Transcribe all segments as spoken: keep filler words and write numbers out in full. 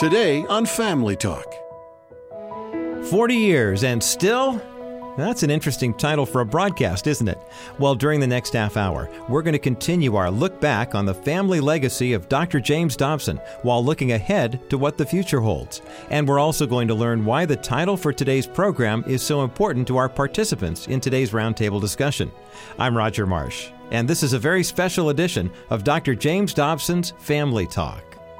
Today on Family Talk. forty years and still? That's an interesting title for a broadcast, isn't it? Well, during the next half hour, we're going to continue our look back on the family legacy of Doctor James Dobson while looking ahead to what the future holds. And we're also going to learn why the title for today's program is so important to our participants in today's roundtable discussion. I'm Roger Marsh, and this is a very special edition of Doctor James Dobson's Family Talk.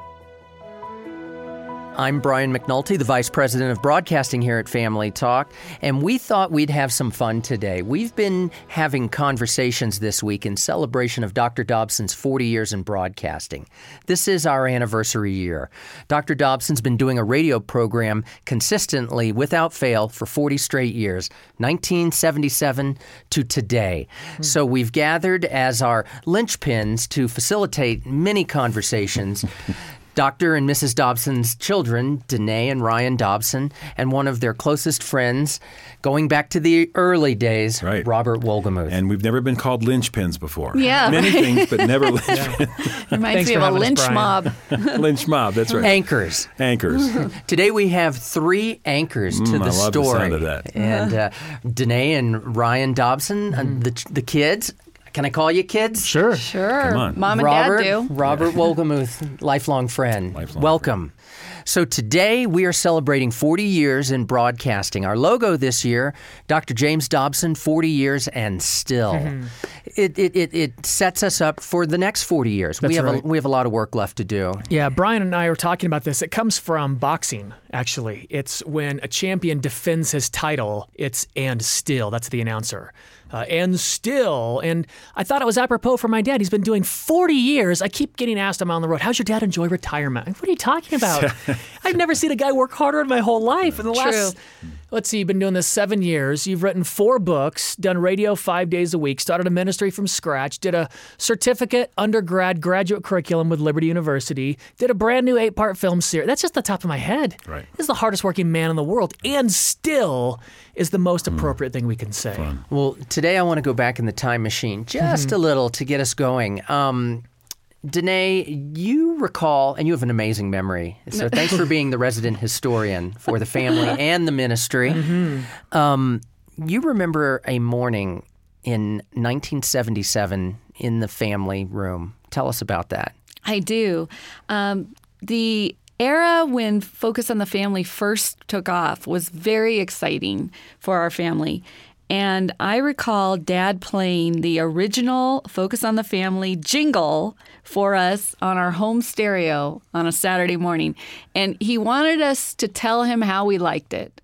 I'm Brian McNulty, the Vice President of Broadcasting here at Family Talk, and we thought we'd have some fun today. We've been having conversations this week in celebration of Doctor Dobson's forty years in broadcasting. This is our anniversary year. Doctor Dobson's been doing a radio program consistently, without fail, for forty straight years, nineteen seventy-seven to today. Mm. So we've gathered as our linchpins to facilitate many conversations. Doctor and Missus Dobson's children, Danae and Ryan Dobson, and one of their closest friends, going back to the early days, right. Robert Wolgemuth. And we've never been called linchpins before. Yeah, Many right. things, but never linchpins. Reminds Thanks me for of a having us, lynch Brian. mob. Lynch mob, that's right. Anchors. Anchors. Today we have three anchors to Mm, the I love the story. sound of that. And uh, Danae and Ryan Dobson, uh, the, the kids. Can I call you kids? Sure. Sure. Come on. Mom and Robert, Dad do. Robert Wolgemuth, lifelong friend. Lifelong Welcome. So today we are celebrating forty years in broadcasting. Our logo this year, Doctor James Dobson, forty years and still. Mm-hmm. It, it it it sets us up for the next forty years. we That's have right. a, we have a lot of work left to do. Yeah, Brian and I were talking about this. It comes from boxing, actually. It's when a champion defends his title, it's and still. That's the announcer. Uh, and still. And I thought it was apropos for my dad. He's been doing forty years. I keep getting asked, I'm on the road, how's your dad enjoy retirement? What are you talking about? I've never seen a guy work harder in my whole life. In the last, let's see, you've been doing this seven years. You've written four books, done radio five days a week, started a ministry from scratch, did a certificate, undergrad, graduate curriculum with Liberty University, did a brand new eight-part film series. That's just the top of my head. Right. This is the hardest working man in the world, and still is the most appropriate thing we can say. Fun. Well, today I want to go back in the time machine just Mm-hmm. a little to get us going. Um, Danae, you recall, and you have an amazing memory, so thanks for being the resident historian for the family and the ministry. Mm-hmm. Um, you remember a morning in nineteen seventy-seven in the family room. Tell us about that. I do. Um, the era when Focus on the Family first took off was very exciting for our family. And I recall Dad playing the original Focus on the Family jingle for us on our home stereo on a Saturday morning. And he wanted us to tell him how we liked it.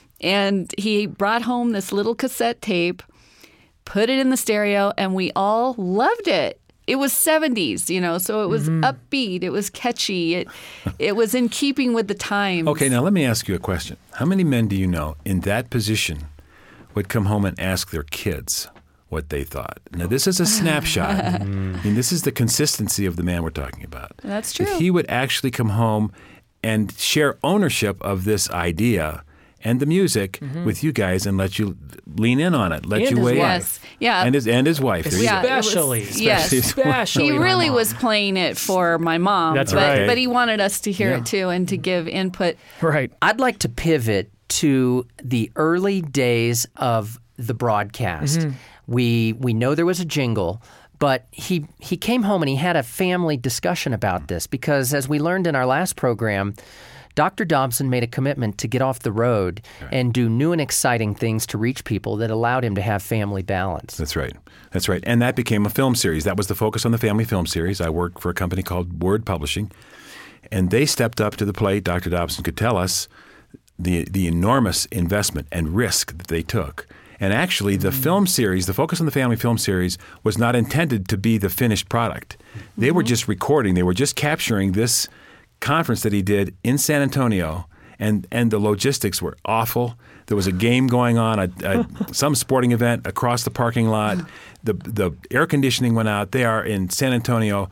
And he brought home this little cassette tape, put it in the stereo, and we all loved it. It was seventies, you know, so it was mm-hmm. upbeat. It was catchy. It it was in keeping with the times. Okay, now let me ask you a question. How many men do you know in that position would come home and ask their kids what they thought? Now, this is a snapshot. I mean, this is the consistency of the man we're talking about. That's true. That he would actually come home and share ownership of this idea and the music mm-hmm. with you guys and let you lean in on it, let and you his weigh wife. in. Yeah. And his, and his wife. There you Yeah, go. Especially. it was, yes. Especially He my really mom. was playing it for my mom. That's but, right. But he wanted us to hear Yeah. it too and to give input. Right. I'd like to pivot to the early days of the broadcast. Mm-hmm. We we know there was a jingle, but he he came home and he had a family discussion about this because, as we learned in our last program, Doctor Dobson made a commitment to get off the road right. and do new and exciting things to reach people that allowed him to have family balance. That's right. That's right. And that became a film series. That was the Focus on the Family film series. I worked for a company called Word Publishing, and they stepped up to the plate. Doctor Dobson could tell us the the enormous investment and risk that they took. And actually, the mm-hmm. film series, the Focus on the Family film series, was not intended to be the finished product. They mm-hmm. were just recording. They were just capturing this conference that he did in San Antonio, and, and the logistics were awful. There was a game going on, a, a, some sporting event across the parking lot. The the air conditioning went out. They are in San Antonio,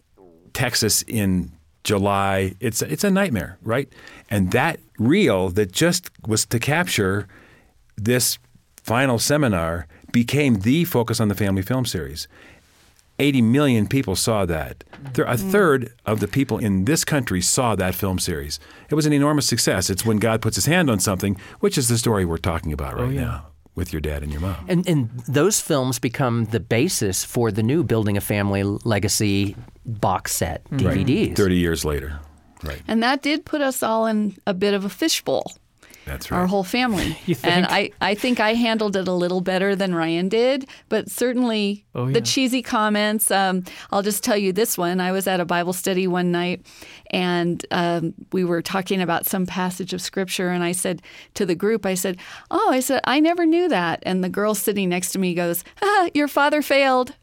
Texas in July. It's it's a nightmare, right? And that reel that just was to capture this final seminar became the Focus on the Family film series. eighty million people saw that. A third of the people in this country saw that film series. It was an enormous success. It's when God puts his hand on something, which is the story we're talking about right Oh, yeah. now with your dad and your mom. And, and those films become the basis for the new Building a Family Legacy box set D V Ds. thirty years later. Right. And that did put us all in a bit of a fishbowl. That's right. Our whole family. You think? And I, I think I handled it a little better than Ryan did, but certainly Oh, yeah. the cheesy comments. Um, I'll just tell you this one. I was at a Bible study one night, and um, we were talking about some passage of Scripture, and I said to the group, I said, oh, I said, I never knew that. And the girl sitting next to me goes, ah, your father failed.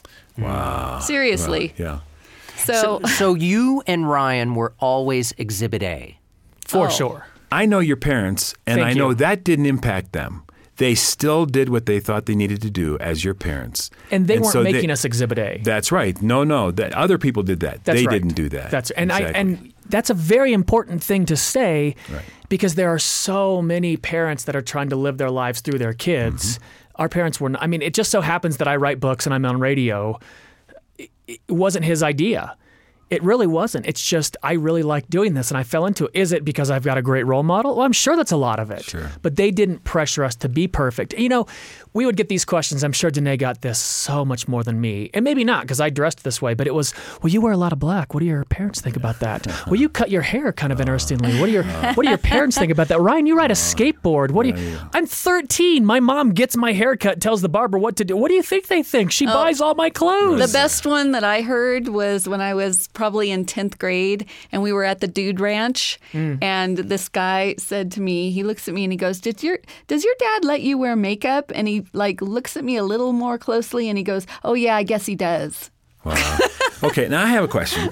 Wow. Seriously. Wow. Yeah. So, So, so you and Ryan were always Exhibit A. For Oh. sure. I know your parents, and Thank I know you. that didn't impact them. They still did what they thought they needed to do as your parents. And they weren't so making they- us Exhibit A. That's right. No, no. That other people did that. That's they right. didn't do that. That's and Exactly. I and that's a very important thing to say Right. because there are so many parents that are trying to live their lives through their kids. Mm-hmm. Our parents were. Not, I mean, it just so happens that I write books and I'm on radio. It, it wasn't his idea. It really wasn't. It's just I really like doing this and I fell into it. Is it because I've got a great role model? Well, I'm sure that's a lot of it. Sure. But they didn't pressure us to be perfect. You know, we would get these questions. I'm sure Danae got this so much more than me. And maybe not because I dressed this way, but it was, well, you wear a lot of black. What do your parents think about that? Well, you cut your hair kind of interestingly. What do your what do your parents think about that? Ryan, you ride a skateboard. What do you I'm thirteen. My mom gets my haircut, tells the barber what to do. What do you think they think? She buys all my clothes. the best one that I heard was when I was probably in tenth grade and we were at the Dude Ranch and this guy said to me, he looks at me and he goes, Does your does your dad let you wear makeup? And he like looks at me a little more closely and he goes, oh yeah, I guess he does. Wow. Okay, now I have a question.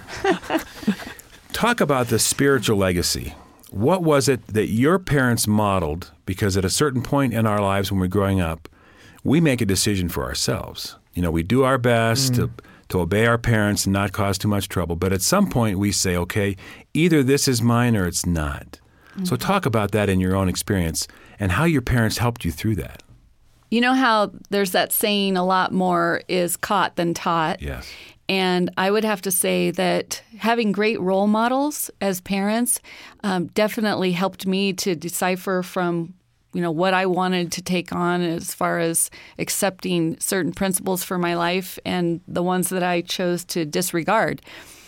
Talk about the spiritual legacy. What was it that your parents modeled? Because at a certain point in our lives when we're growing up, we make a decision for ourselves. You know, we do our best to, to obey our parents and not cause too much trouble. But at some point we say, okay, either this is mine or it's not. So talk about that in your own experience and how your parents helped you through that. You know how there's that saying, a lot more is caught than taught? Yes. And I would have to say that having great role models as parents um, definitely helped me to decipher from, you know, what I wanted to take on as far as accepting certain principles for my life and the ones that I chose to disregard.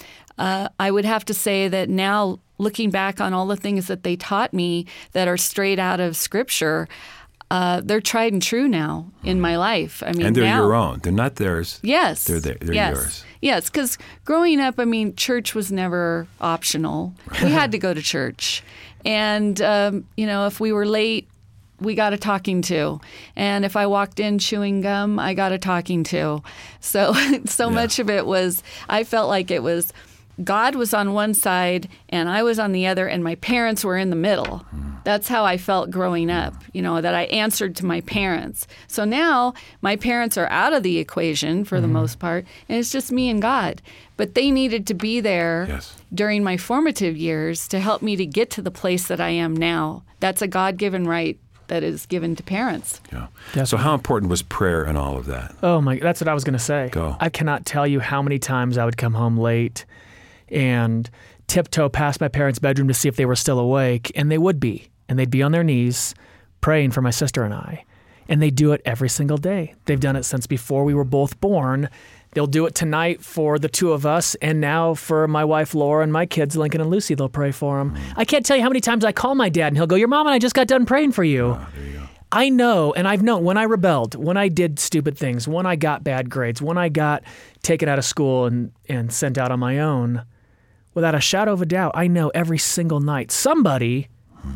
Uh, I would have to say that now, looking back on all the things that they taught me that are straight out of Scripture, uh, they're tried and true now in my life. I mean, And they're now, your own. They're not theirs. Yes. They're there- they're yes. yours. Yes, because growing up, I mean, church was never optional. We had to go to church. And, um, you know, if we were late, we got a talking to. And if I walked in chewing gum, I got a talking to. So, so Yeah. much of it was, I felt like it was God was on one side and I was on the other and my parents were in the middle. That's how I felt growing up, you know, that I answered to my parents. So now my parents are out of the equation for the most part, and it's just me and God. But they needed to be there Yes. during my formative years to help me to get to the place that I am now. That's a God-given right that is given to parents. Yeah. So how important was prayer in all of that? Oh my, that's what I was going to say. Go. I cannot tell you how many times I would come home late and tiptoe past my parents' bedroom to see if they were still awake, and they would be. And they'd be on their knees praying for my sister and I. And they do it every single day. They've done it since before we were both born. They'll do it tonight for the two of us, and now for my wife Laura and my kids Lincoln and Lucy. They'll pray for them. I can't tell you how many times I call my dad and he'll go, "Your mom and I just got done praying for you." Oh, there you go. I know, and I've known when I rebelled, when I did stupid things, when I got bad grades, when I got taken out of school and, and sent out on my own, without a shadow of a doubt, I know every single night somebody,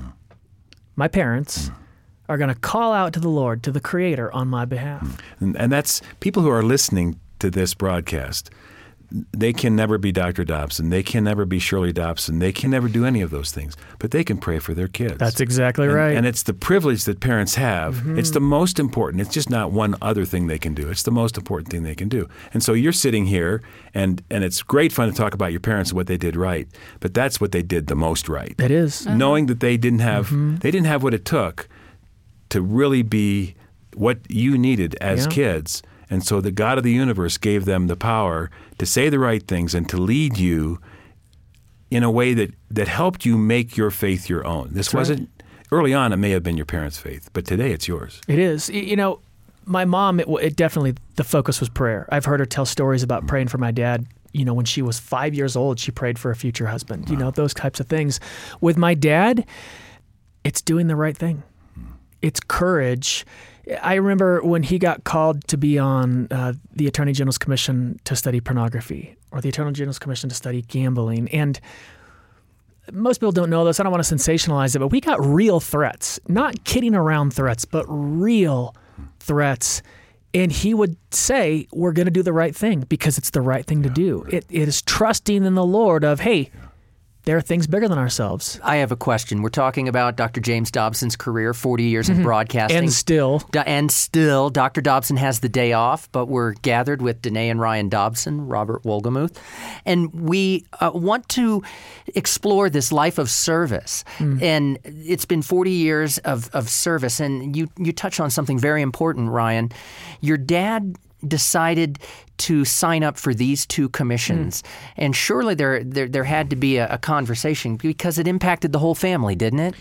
my parents, are going to call out to the Lord, to the Creator on my behalf. And, and that's people who are listening to this broadcast. They can never be Doctor Dobson. They can never be Shirley Dobson. They can never do any of those things. But they can pray for their kids. That's exactly And- right. And it's the privilege that parents have. It's the most important. It's just not one other thing they can do. It's the most important thing they can do. And so you're sitting here, and, and it's great fun to talk about your parents and what they did right. But that's what they did the most right. It is. Knowing that they didn't have they didn't have what it took to really be what you needed as Yeah. kids. And so the God of the universe gave them the power to say the right things and to lead you in a way that, that helped you make your faith your own. This That's wasn't, right. Early on, it may have been your parents' faith, but today it's yours. It is. Y- You know, my mom, it, it definitely, the focus was prayer. I've heard her tell stories about mm-hmm. praying for my dad. You know, when she was five years old, she prayed for a future husband, wow. you know, those types of things. With my dad, it's doing the right thing. Mm-hmm. It's courage. I remember when he got called to be on uh, the Attorney General's Commission to study pornography, or the Attorney General's Commission to study gambling. And most people don't know this. I don't want to sensationalize it, but we got real threats, not kidding around threats, but real threats. And he would say, we're going to do the right thing because it's the right thing to do. It, it is trusting in the Lord of, hey, there are things bigger than ourselves. I have a question. We're talking about Doctor James Dobson's career, forty years in broadcasting. And still. Do- and still, Doctor Dobson has the day off, but we're gathered with Danae and Ryan Dobson, Robert Wolgemuth, and we uh, want to explore this life of service. Mm. And it's been forty years of, of service, and you, you touch on something very important, Ryan. Your dad decided to sign up for these two commissions. Mm. And surely there, there there had to be a, a conversation because it impacted the whole family, didn't it?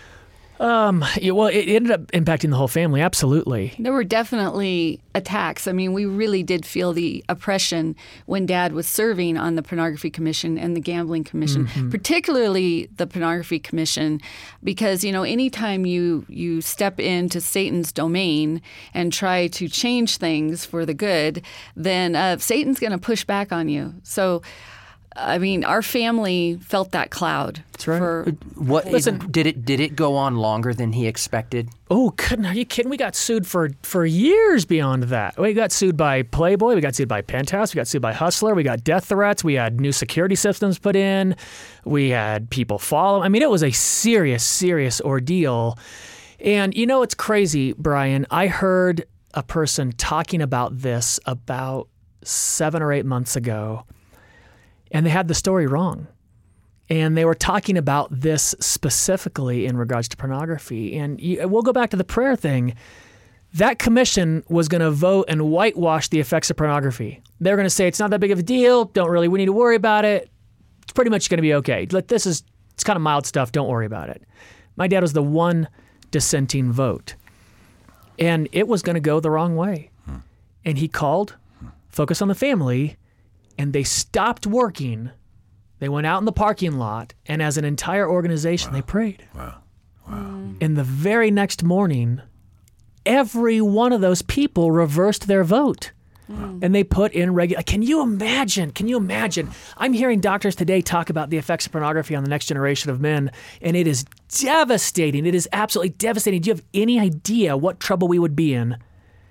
Um, yeah, well, it ended up impacting the whole family, absolutely. There were definitely attacks. I mean, we really did feel the oppression when Dad was serving on the Pornography Commission and the Gambling Commission, mm-hmm. particularly the Pornography Commission, because, you know, anytime you, you step into Satan's domain and try to change things for the good, then uh, Satan's going to push back on you. So, I mean, our family felt that cloud. That's right. For, what Listen, did it did it go on longer than he expected? Oh, couldn't are you kidding? We got sued for for years beyond that. We got sued by Playboy, we got sued by Penthouse, we got sued by Hustler, we got death threats, we had new security systems put in, we had people follow. I mean, it was a serious, serious ordeal. And you know, it's crazy, Brian. I heard a person talking about this about seven or eight months ago. And they had the story wrong. And they were talking about this specifically in regards to pornography. And you, we'll go back to the prayer thing. That commission was going to vote and whitewash the effects of pornography. They're going to say, it's not that big of a deal. Don't really, we need to worry about it. It's pretty much going to be okay. Like, this is, it's kind of mild stuff. Don't worry about it. My dad was the one dissenting vote. And it was going to go the wrong way. Hmm. And he called, Focus on the Family, and they stopped working. They went out in the parking lot, and as an entire organization, wow. they prayed. Wow. Wow. And the very next morning, every one of those people reversed their vote. Wow. And they put in regular. Can you imagine? Can you imagine? I'm hearing doctors today talk about the effects of pornography on the next generation of men, and it is devastating. It is absolutely devastating. Do you have any idea what trouble we would be in?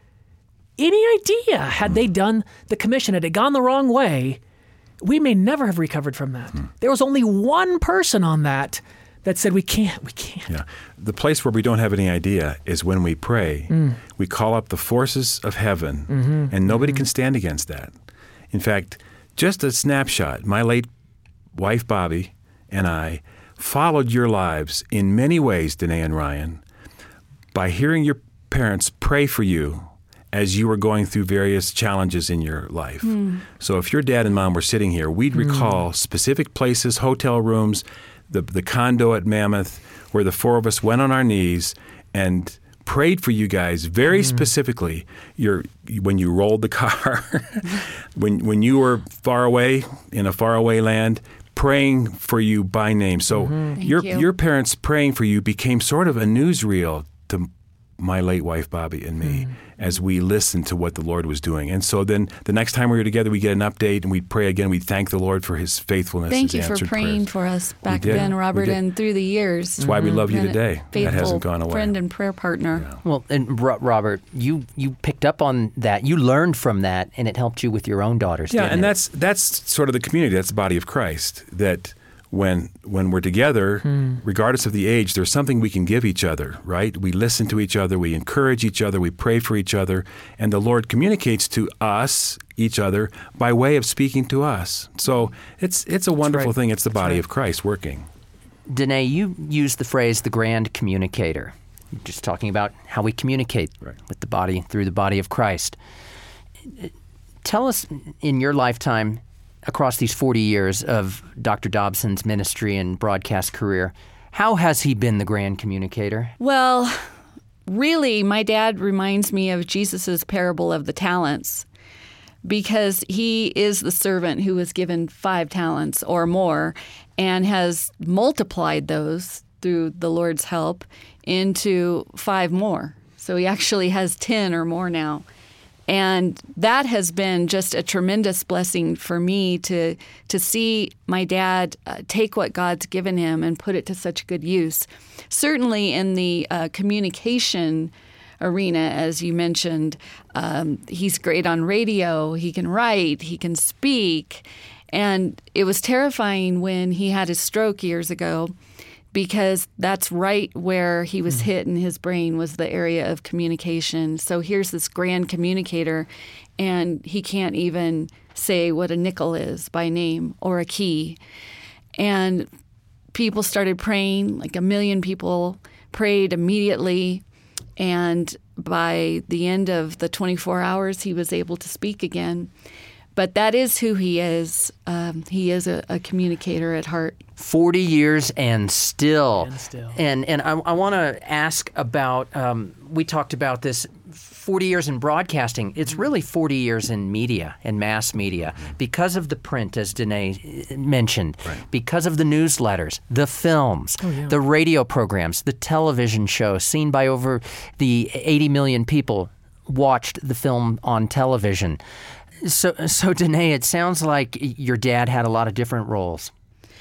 Any idea? Had they done the commission, had it gone the wrong way, we may never have recovered from that. Hmm. There was only one person on that that said, we can't, we can't. Yeah. The place where we don't have any idea is when we pray. Mm. We call up the forces of heaven, mm-hmm. and nobody mm-hmm. can stand against that. In fact, just a snapshot, my late wife, Bobby, and I followed your lives in many ways, Danae and Ryan, by hearing your parents pray for you as you were going through various challenges in your life. Mm. So if your dad and mom were sitting here, we'd mm. recall specific places, hotel rooms, the the condo at Mammoth, where the four of us went on our knees and prayed for you guys very mm. specifically. Your when you rolled the car, when when you were far away in a faraway land, praying for you by name. So mm-hmm. your you. your parents praying for you became sort of a newsreel to my late wife, Bobby, and me, mm. as we listened to what the Lord was doing. And so then the next time we were together, we get an update and we'd pray again. We'd thank the Lord for his faithfulness. Thank his you for praying prayers. for us back then, Robert, and through the years. That's why we love you Been today. That hasn't gone away. Friend and prayer partner. Yeah. Well, and Ro- Robert, you, you picked up on that. You learned from that, and it helped you with your own daughters, Yeah, didn't and it? that's that's sort of the community. That's the body of Christ. That when when we're together, hmm. regardless of the age, there's something we can give each other, right? We listen to each other, we encourage each other, we pray for each other, and the Lord communicates to us, each other, by way of speaking to us. So it's it's a wonderful right. thing. It's the That's body right. of Christ working. Danae, you used the phrase the grand communicator. You're just talking about how we communicate Right. with the body through the body of Christ. tell us in your lifetime, across these forty years of Doctor Dobson's ministry and broadcast career, how has he been the grand communicator? Well, really, my dad reminds me of Jesus' parable of the talents, because he is the servant who was given five talents or more and has multiplied those through the Lord's help into five more. So he actually has ten or more now. And that has been just a tremendous blessing for me to to see my dad uh, take what God's given him and put it to such good use. Certainly in the uh, communication arena, as you mentioned, um, he's great on radio. He can write. He can speak. And it was terrifying when he had his stroke years ago, because that's right where he was hit in his brain, was the area of communication. So here's this grand communicator, and he can't even say what a nickel is by name or a key. And people started praying, like a million people prayed immediately. And by the end of the twenty-four hours, he was able to speak again. But that is who he is. Um, he is a, a communicator at heart. Forty years and still. And still. And, and I, I want to ask about, um, we talked about this, forty years in broadcasting. It's really forty years in media and mass media because of the print, as Danae mentioned, right. because of the newsletters, the films, oh, yeah. the radio programs, the television show seen by over the eighty million people watched the film on television. So, so Danae, it sounds like your dad had a lot of different roles.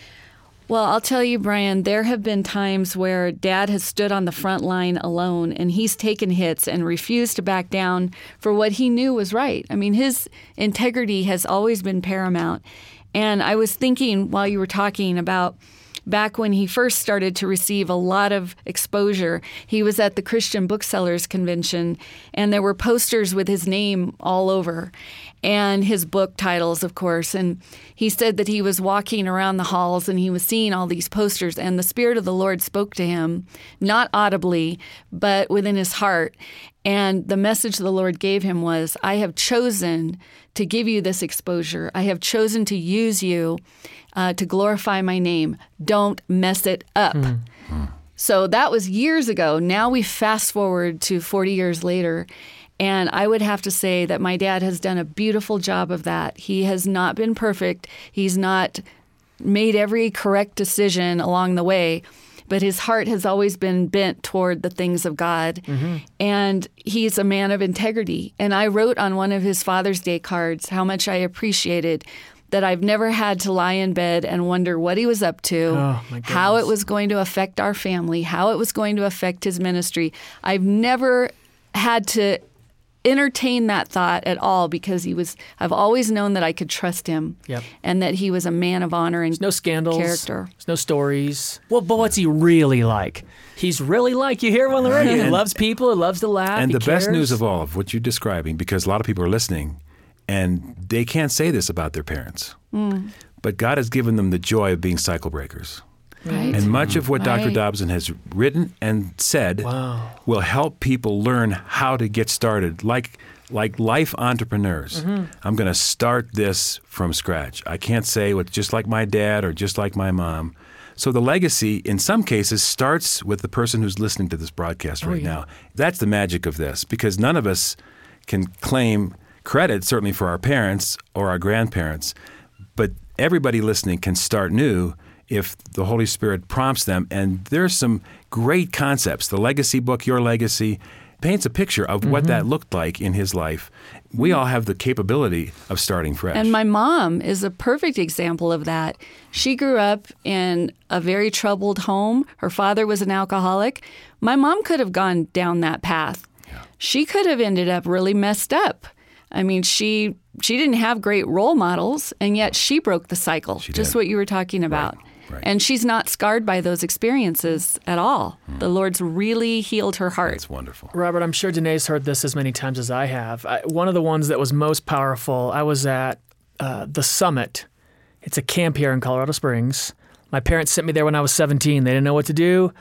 Well, I'll tell you, Brian, there have been times where Dad has stood on the front line alone, and he's taken hits and refused to back down for what he knew was right. I mean, his integrity has always been paramount. And I was thinking while you were talking about back when he first started to receive a lot of exposure, he was at the Christian Booksellers Convention, and there were posters with his name all over, and his book titles, of course. And he said that he was walking around the halls and he was seeing all these posters, and the Spirit of the Lord spoke to him, not audibly, but within his heart. And the message the Lord gave him was, I have chosen to give you this exposure. I have chosen to use you uh, to glorify my name. Don't mess it up. Mm-hmm. So that was years ago. Now we fast forward to forty years later. And I would have to say that my dad has done a beautiful job of that. He has not been perfect. He's not made every correct decision along the way, but his heart has always been bent toward the things of God. Mm-hmm. And he's a man of integrity. And I wrote on one of his Father's Day cards how much I appreciated that I've never had to lie in bed and wonder what he was up to, oh, how it was going to affect our family, how it was going to affect his ministry. I've never had to entertain that thought at all, because he was, I've always known that I could trust him yep. and that he was a man of honor and There's no scandals, character. There's no stories. Well, but what's he really like? He's really like, you hear him on the radio. He loves people, he loves to laugh. And he the cares. best news of all of what you're describing, because a lot of people are listening and they can't say this about their parents, mm. but God has given them the joy of being cycle breakers. Right. And much of what Doctor Right. Dobson has written and said wow. will help people learn how to get started, like like life entrepreneurs. Mm-hmm. I'm going to start this from scratch. I can't say what just like my dad or just like my mom. So the legacy, in some cases, starts with the person who's listening to this broadcast right oh, yeah. now. That's the magic of this, because none of us can claim credit, certainly for our parents or our grandparents, but everybody listening can start new if the Holy Spirit prompts them. And there's some great concepts. The Legacy book, Your Legacy, paints a picture of mm-hmm. what that looked like in his life. We all have the capability of starting fresh. And my mom is a perfect example of that. She grew up in a very troubled home. Her father was an alcoholic. My mom could have gone down that path. Yeah. She could have ended up really messed up. I mean, she she didn't have great role models, and yet she broke the cycle, she just did. what you were talking about. Right. Right. And she's not scarred by those experiences at all. Mm. The Lord's really healed her heart. That's wonderful. Robert, I'm sure Danae's heard this as many times as I have. I, one of the ones that was most powerful, I was at uh, the Summit. It's a camp here in Colorado Springs. My parents sent me there when I was seventeen. They didn't know what to do.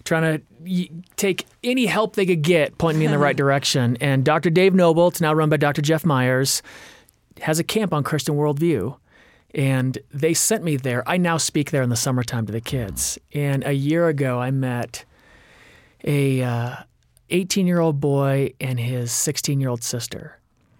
trying to y- take any help they could get, pointing me in the right direction. And Doctor Dave Noble, it's now run by Doctor Jeff Myers, has a camp on Christian Worldview. And they sent me there. I now speak there in the summertime to the kids. And a year ago, I met a uh, eighteen-year-old boy and his sixteen-year-old sister.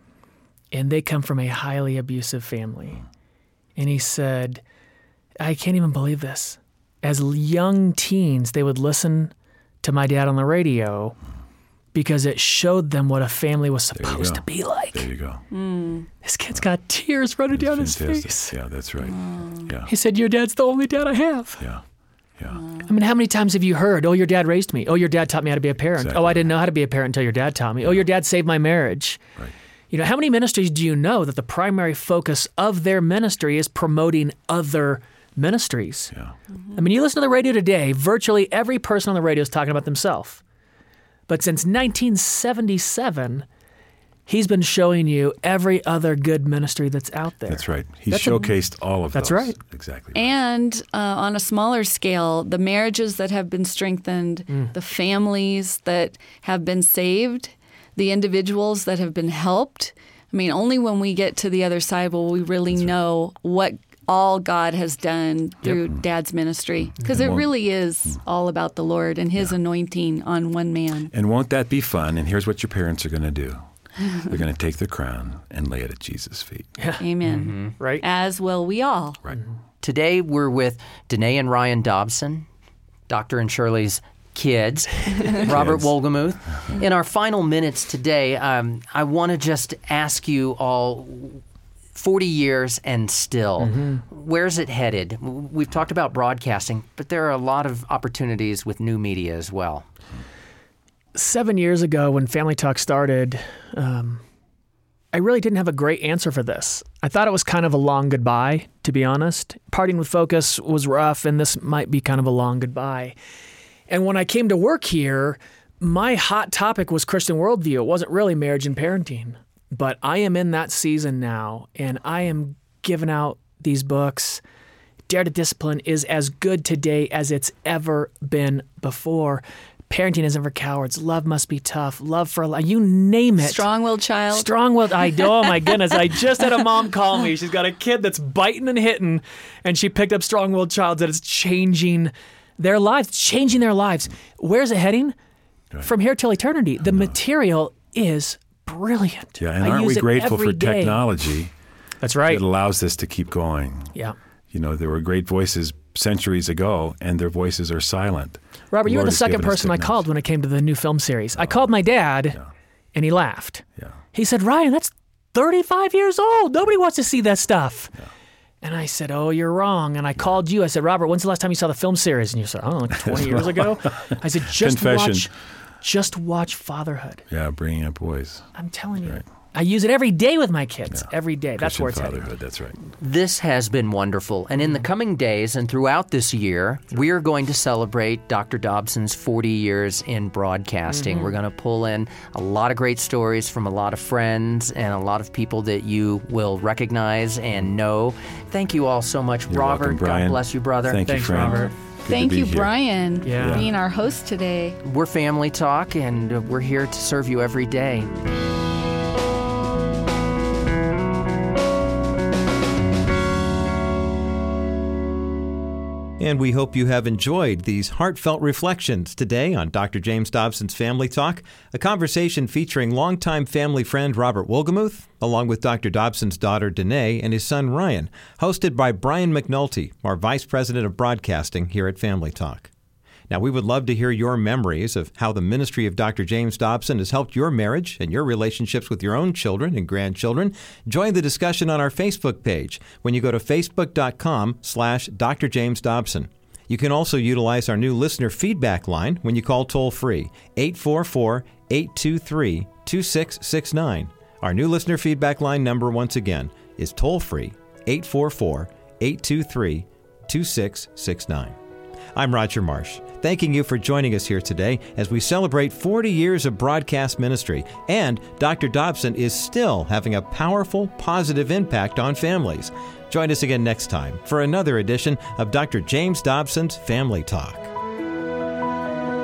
And they come from a highly abusive family. And he said, I can't even believe this. As young teens, they would listen to my dad on the radio because it showed them what a family was supposed to be like. There you go. Mm. This kid's got tears running That's down his fantastic. face. Yeah, that's right. Mm. Yeah. He said, your dad's the only dad I have. Yeah. Yeah. I mean, how many times have you heard, oh, your dad raised me. Oh, your dad taught me how to be a parent. Exactly. Oh, I didn't know how to be a parent until your dad taught me. Oh, your dad saved my marriage. Right. You know, how many ministries do you know that the primary focus of their ministry is promoting other ministries? Yeah. I mean, you listen to the radio today, virtually every person on the radio is talking about themselves. But since nineteen seventy-seven, he's been showing you every other good ministry that's out there. That's right. He That's a- showcased all of That's those. right. Exactly. And uh, on a smaller scale, the marriages that have been strengthened, Mm. the families that have been saved, the individuals that have been helped. I mean, only when we get to the other side will we really know what all God has done through Dad's ministry. Because it won't- really is all about the Lord and His anointing on one man. And won't that be fun? And here's what your parents are going to do. They're going to take the crown and lay it at Jesus' feet. Amen. Right? As will we all. Right. Today we're with Danae and Ryan Dobson, Doctor and Shirley's kids, Robert Wolgemuth. In our final minutes today, um, I want to just ask you all, forty years and still, Mm-hmm. where's it headed? We've talked about broadcasting, but there are a lot of opportunities with new media as well. Seven years ago when Family Talk started, um, I really didn't have a great answer for this. I thought it was kind of a long goodbye, to be honest. Parting with Focus was rough, and this might be kind of a long goodbye. And when I came to work here, my hot topic was Christian worldview. It wasn't really marriage and parenting. But I am in that season now, and I am giving out these books. Dare to Discipline is as good today as it's ever been before. Parenting isn't for cowards. Love must be tough. Love for life. You name it. Strong-willed child. Strong-willed. I oh my goodness. I just had a mom call me. She's got a kid that's biting and hitting, and she picked up Strong-willed child that is changing their lives, changing their lives. Where's it heading? Right. From here till eternity. The material is brilliant. Yeah, and I aren't use we it grateful every for day. technology That's right. that allows this to keep going? Yeah. You know, there were great voices centuries ago, and their voices are silent. Robert, you were Lord the has second given us person I technology. called when it came to the new film series. I called my dad, and he laughed. Yeah. He said, Ryan, that's thirty-five years old. Nobody wants to see that stuff. And I said, oh, you're wrong. And I called you. I said, Robert, when's the last time you saw the film series? And you said, oh, like twenty years ago. I said, just Confession. watch, just watch Fatherhood. Yeah, bringing up boys. I'm telling you. Right. I use it every day with my kids. Every day. That's Christian where it's heading. fatherhood, that's right. This has been wonderful. And in the coming days and throughout this year, we are going to celebrate Doctor Dobson's forty years in broadcasting. We're going to pull in a lot of great stories from a lot of friends and a lot of people that you will recognize and know. Thank you all so much, You're Robert. welcome, Brian. God bless you, brother. Thank Thanks, you, friend. Robert. Good to Thank be you, here. Brian, Yeah. for being our host today. We're Family Talk, and we're here to serve you every day. And we hope you have enjoyed these heartfelt reflections today on Doctor James Dobson's Family Talk, a conversation featuring longtime family friend Robert Wolgemuth, along with Doctor Dobson's daughter Danae and his son Ryan, hosted by Brian McNulty, our Vice President of Broadcasting here at Family Talk. Now, we would love to hear your memories of how the ministry of Doctor James Dobson has helped your marriage and your relationships with your own children and grandchildren. Join the discussion on our Facebook page when you go to facebook.com slash Dr. James Dobson. You can also utilize our new listener feedback line when you call toll-free eight four four, eight two three, two six six nine. Our new listener feedback line number, once again, is toll-free eight four four, eight two three, two six six nine. I'm Roger Marsh, thanking you for joining us here today as we celebrate forty years of broadcast ministry. And Doctor Dobson is still having a powerful, positive impact on families. Join us again next time for another edition of Doctor James Dobson's Family Talk.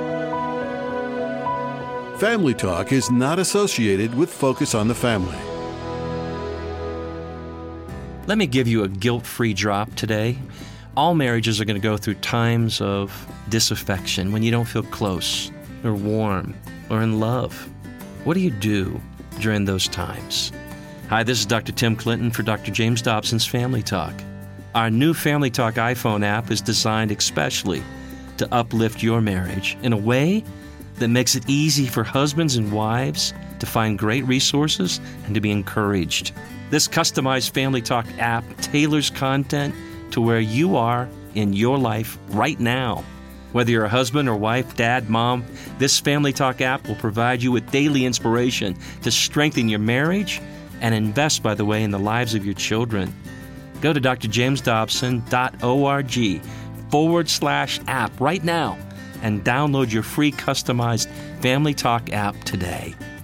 Family Talk is not associated with Focus on the Family. Let me give you a guilt-free drop today. All marriages are going to go through times of disaffection when you don't feel close or warm or in love. What do you do during those times? Hi, this is Doctor Tim Clinton for Doctor James Dobson's Family Talk. Our new Family Talk iPhone app is designed especially to uplift your marriage in a way that makes it easy for husbands and wives to find great resources and to be encouraged. This customized Family Talk app tailors content to where you are in your life right now. Whether you're a husband or wife, dad, mom, this Family Talk app will provide you with daily inspiration to strengthen your marriage and invest, by the way, in the lives of your children. Go to drjamesdobson.org forward slash app right now and download your free customized Family Talk app today.